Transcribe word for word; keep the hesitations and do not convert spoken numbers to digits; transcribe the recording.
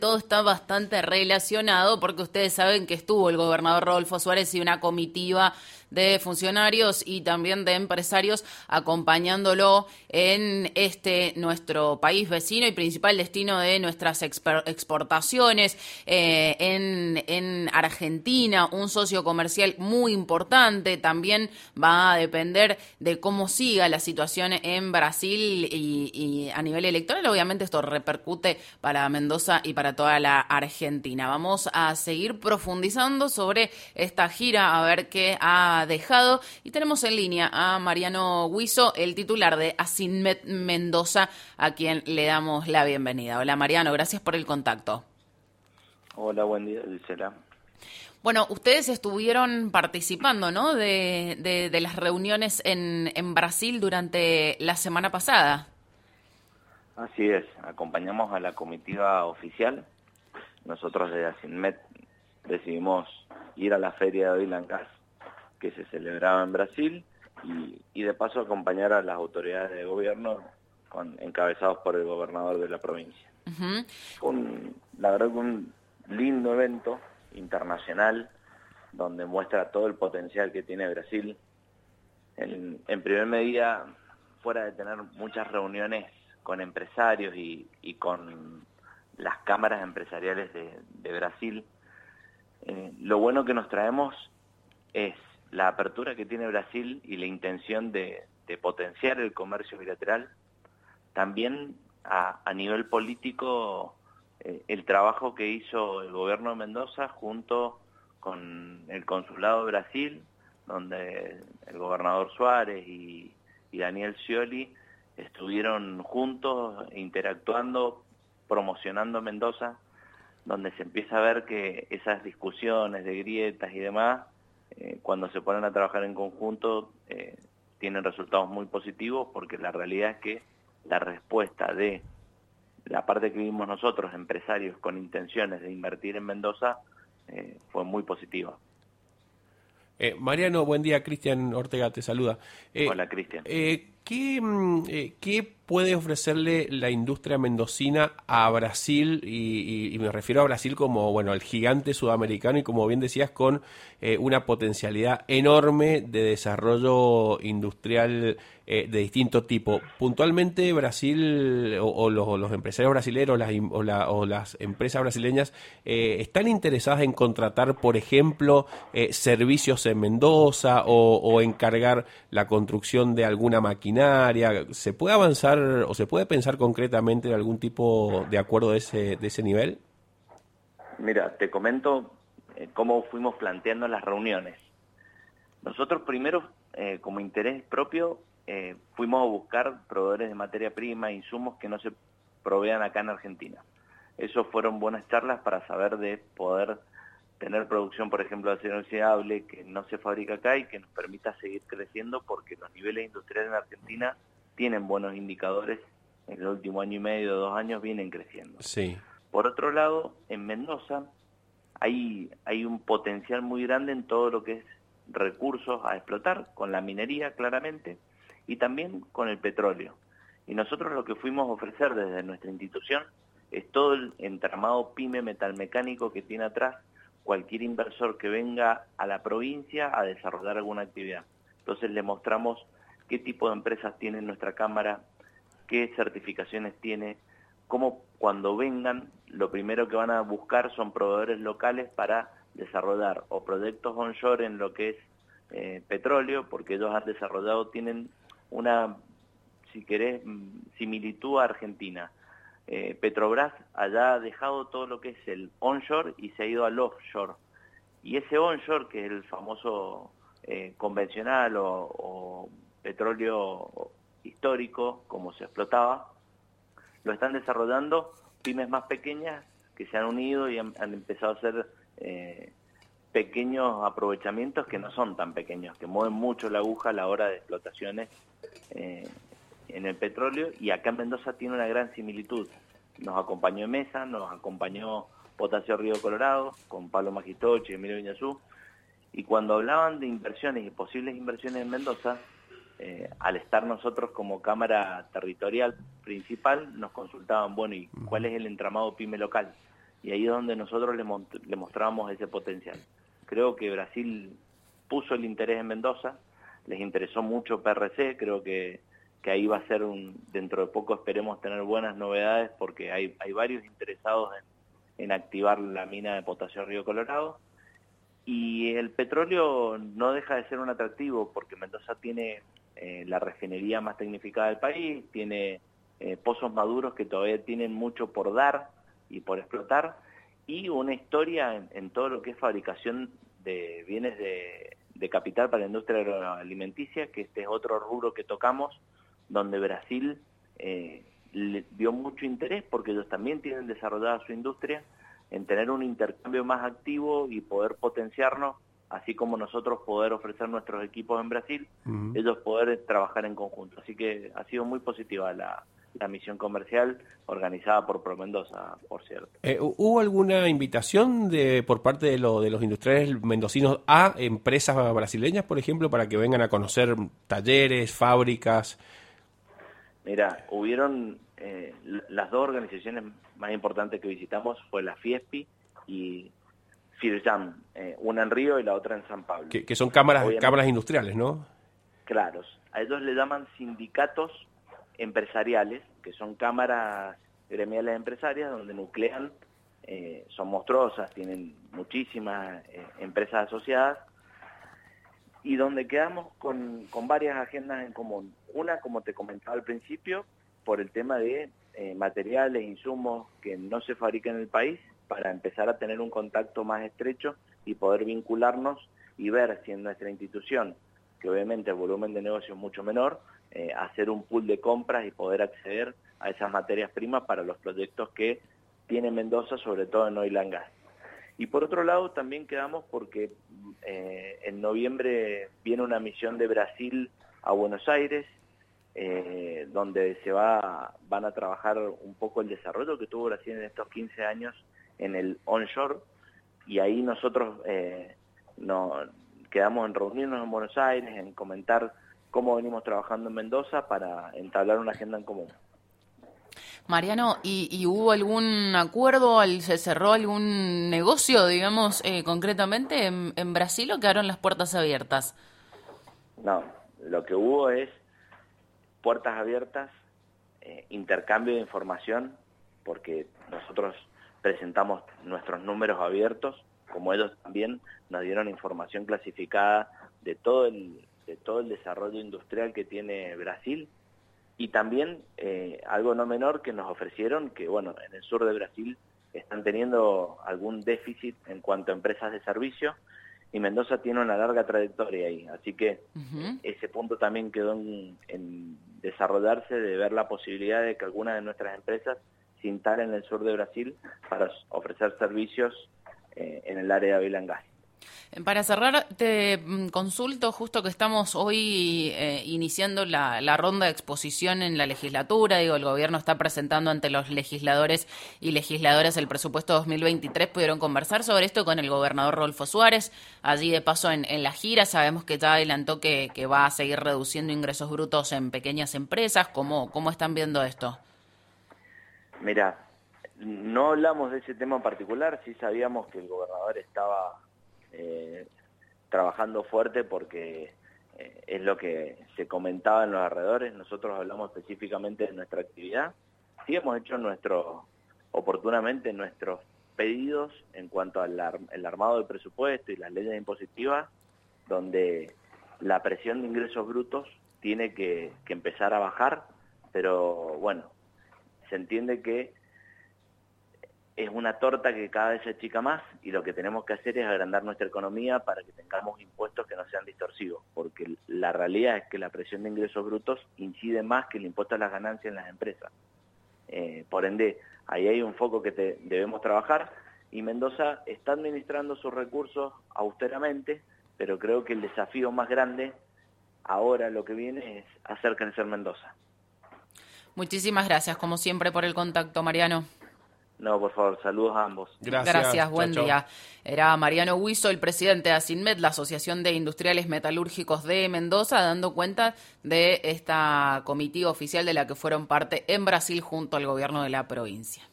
todo está bastante relacionado porque ustedes saben que estuvo el gobernador Rodolfo Suárez y una comitiva de funcionarios y también de empresarios acompañándolo en este nuestro país vecino y principal destino de nuestras exportaciones eh, en, en Argentina, un socio comercial muy importante. También va a depender de cómo siga la situación en Brasil y, y a nivel electoral, obviamente esto repercute para Mendoza y para toda la Argentina. Vamos a seguir profundizando sobre esta gira, a ver qué ha dejado, y tenemos en línea a Mariano Guizo, el titular de Asinmet Mendoza, a quien le damos la bienvenida. Hola Mariano, gracias por el contacto. Hola, buen día, Gisela. Bueno, ustedes estuvieron participando, ¿no?, de, de, de las reuniones en, en Brasil durante la semana pasada. Así es, acompañamos a la comitiva oficial. Nosotros de Asinmet decidimos ir a la feria de Oil and Gas que se celebraba en Brasil y, y de paso acompañar a las autoridades de gobierno con, encabezados por el gobernador de la provincia. Uh-huh. Fue un, la verdad que un lindo evento internacional donde muestra todo el potencial que tiene Brasil. En, en primer medida, fuera de tener muchas reuniones con empresarios y, y con las cámaras empresariales de, de Brasil, eh, lo bueno que nos traemos es la apertura que tiene Brasil y la intención de, de potenciar el comercio bilateral. También a, a nivel político, eh, el trabajo que hizo el gobierno de Mendoza junto con el consulado de Brasil, donde el gobernador Suárez y, y Daniel Scioli estuvieron juntos interactuando, promocionando Mendoza, donde se empieza a ver que esas discusiones de grietas y demás, eh, cuando se ponen a trabajar en conjunto, eh, tienen resultados muy positivos, porque la realidad es que la respuesta de la parte que vimos nosotros, empresarios con intenciones de invertir en Mendoza, eh, fue muy positiva. Eh, Mariano, buen día. Cristian Ortega te saluda. Eh, Hola, Cristian. Eh, ¿qué, eh, ¿Qué puede ofrecerle la industria mendocina a Brasil? Y, y, y me refiero a Brasil como, bueno, el gigante sudamericano y, como bien decías, con eh, una potencialidad enorme de desarrollo industrial eh, de distinto tipo. Puntualmente, Brasil o, o, los, o los empresarios brasileños las, o, la, o las empresas brasileñas eh, están interesadas en contratar, por ejemplo, eh, servicios en Mendoza o, o encargar la construcción de alguna maquinaria. ¿Se puede avanzar o se puede pensar concretamente en algún tipo de acuerdo de ese, de ese nivel? Mira, te comento eh, cómo fuimos planteando las reuniones. Nosotros primero, eh, como interés propio, eh, fuimos a buscar proveedores de materia prima, insumos que no se provean acá en Argentina. Esos fueron buenas charlas para saber de poder tener producción, por ejemplo, de acero inoxidable que no se fabrica acá y que nos permita seguir creciendo, porque los niveles industriales en Argentina tienen buenos indicadores. En el último año y medio, dos años, vienen creciendo. Sí. Por otro lado, en Mendoza hay, hay un potencial muy grande en todo lo que es recursos a explotar, con la minería claramente, y también con el petróleo. Y nosotros lo que fuimos a ofrecer desde nuestra institución es todo el entramado pyme metalmecánico que tiene atrás cualquier inversor que venga a la provincia a desarrollar alguna actividad. Entonces le mostramos qué tipo de empresas tiene nuestra cámara, qué certificaciones tiene, cómo cuando vengan lo primero que van a buscar son proveedores locales para desarrollar o proyectos onshore en lo que es eh, petróleo, porque ellos han desarrollado, tienen una, si querés, similitud a Argentina. Eh, Petrobras allá ha dejado todo lo que es el onshore y se ha ido al offshore. Y ese onshore, que es el famoso eh, convencional o, o petróleo histórico, como se explotaba, lo están desarrollando pymes más pequeñas que se han unido y han, han empezado a hacer eh, pequeños aprovechamientos que no son tan pequeños, que mueven mucho la aguja a la hora de explotaciones eh, en el petróleo. Y acá en Mendoza tiene una gran similitud. Nos acompañó Mesa, nos acompañó Potasio Río Colorado, con Pablo Magistochi y Emilio Viñazú, y cuando hablaban de inversiones y posibles inversiones en Mendoza, eh, al estar nosotros como cámara territorial principal, nos consultaban, bueno, ¿y cuál es el entramado pyme local? y ahí es donde nosotros le, le mostramos ese potencial. Creo que Brasil puso el interés en Mendoza, les interesó mucho P R C, creo que, que ahí va a ser un, dentro de poco esperemos tener buenas novedades porque hay, hay varios interesados en, en activar la mina de potasio Río Colorado, y el petróleo no deja de ser un atractivo porque Mendoza tiene eh, la refinería más tecnificada del país, tiene eh, pozos maduros que todavía tienen mucho por dar y por explotar, y una historia en, en todo lo que es fabricación de bienes de, de capital para la industria agroalimenticia, que este es otro rubro que tocamos, donde Brasil eh, le dio mucho interés porque ellos también tienen desarrollada su industria en tener un intercambio más activo y poder potenciarnos, así como nosotros poder ofrecer nuestros equipos en Brasil, uh-huh. ellos poder trabajar en conjunto. Así que ha sido muy positiva la, la misión comercial organizada por ProMendoza, por cierto. Eh, ¿Hubo alguna invitación de por parte de, lo, de los industriales mendocinos a empresas brasileñas, por ejemplo, para que vengan a conocer talleres, fábricas? Mira, hubieron eh, las dos organizaciones más importantes que visitamos fue la Fiespi y Firjam, eh, una en Río y la otra en San Pablo. Que, que son cámaras, cámaras industriales, ¿no? Claro, a ellos le llaman sindicatos empresariales, que son cámaras gremiales empresarias donde nuclean, eh, son monstruosas, tienen muchísimas eh, empresas asociadas, y donde quedamos con, con varias agendas en común. Una, como te comentaba al principio, por el tema de eh, materiales, insumos que no se fabrican en el país, para empezar a tener un contacto más estrecho y poder vincularnos y ver si en nuestra institución, que obviamente el volumen de negocio es mucho menor, eh, hacer un pool de compras y poder acceder a esas materias primas para los proyectos que tiene Mendoza, sobre todo en oil and gas. Y por otro lado también quedamos porque eh, en noviembre viene una misión de Brasil a Buenos Aires, eh, donde se va van a trabajar un poco el desarrollo que tuvo Brasil en estos quince años en el onshore, y ahí nosotros eh, no, quedamos en reunirnos en Buenos Aires, en comentar cómo venimos trabajando en Mendoza para entablar una agenda en común. Mariano, ¿y, y hubo algún acuerdo, se cerró algún negocio, digamos, eh, concretamente en, en Brasil, o quedaron las puertas abiertas? No, lo que hubo es puertas abiertas, eh, intercambio de información, porque nosotros presentamos nuestros números abiertos, como ellos también nos dieron información clasificada de todo el, de todo el desarrollo industrial que tiene Brasil. Y también eh, algo no menor que nos ofrecieron, que bueno, en el sur de Brasil están teniendo algún déficit en cuanto a empresas de servicio, y Mendoza tiene una larga trayectoria ahí, así que uh-huh. ese punto también quedó en, en desarrollarse, de ver la posibilidad de que alguna de nuestras empresas se instale en el sur de Brasil para ofrecer servicios eh, en el área de oil and gas. Para cerrar, te consulto, justo que estamos hoy eh, iniciando la, la ronda de exposición en la legislatura, digo, el gobierno está presentando ante los legisladores y legisladoras el presupuesto dos mil veintitrés, pudieron conversar sobre esto con el gobernador Rodolfo Suárez, allí de paso en, en la gira, sabemos que ya adelantó que, que va a seguir reduciendo ingresos brutos en pequeñas empresas. ¿Cómo, cómo están viendo esto? Mira, no hablamos de ese tema en particular, sí sabíamos que el gobernador estaba Eh, trabajando fuerte porque eh, es lo que se comentaba en los alrededores. Nosotros hablamos específicamente de nuestra actividad. Sí hemos hecho nuestro, oportunamente nuestros pedidos en cuanto al ar, el armado del presupuesto y las leyes impositivas, donde la presión de ingresos brutos tiene que, que empezar a bajar, pero bueno, se entiende que es una torta que cada vez se achica más, y lo que tenemos que hacer es agrandar nuestra economía para que tengamos impuestos que no sean distorsivos, porque la realidad es que la presión de ingresos brutos incide más que el impuesto a las ganancias en las empresas. Eh, por ende, ahí hay un foco que te, debemos trabajar, y Mendoza está administrando sus recursos austeramente, pero creo que el desafío más grande ahora, lo que viene, es hacer crecer Mendoza. Muchísimas gracias, como siempre, por el contacto, Mariano. No, por favor, saludos a ambos. Gracias, Gracias buen chau, día. Chau. Era Mariano Huizo, el presidente de ASINMED, la Asociación de Industriales Metalúrgicos de Mendoza, dando cuenta de esta comitiva oficial de la que fueron parte en Brasil junto al gobierno de la provincia.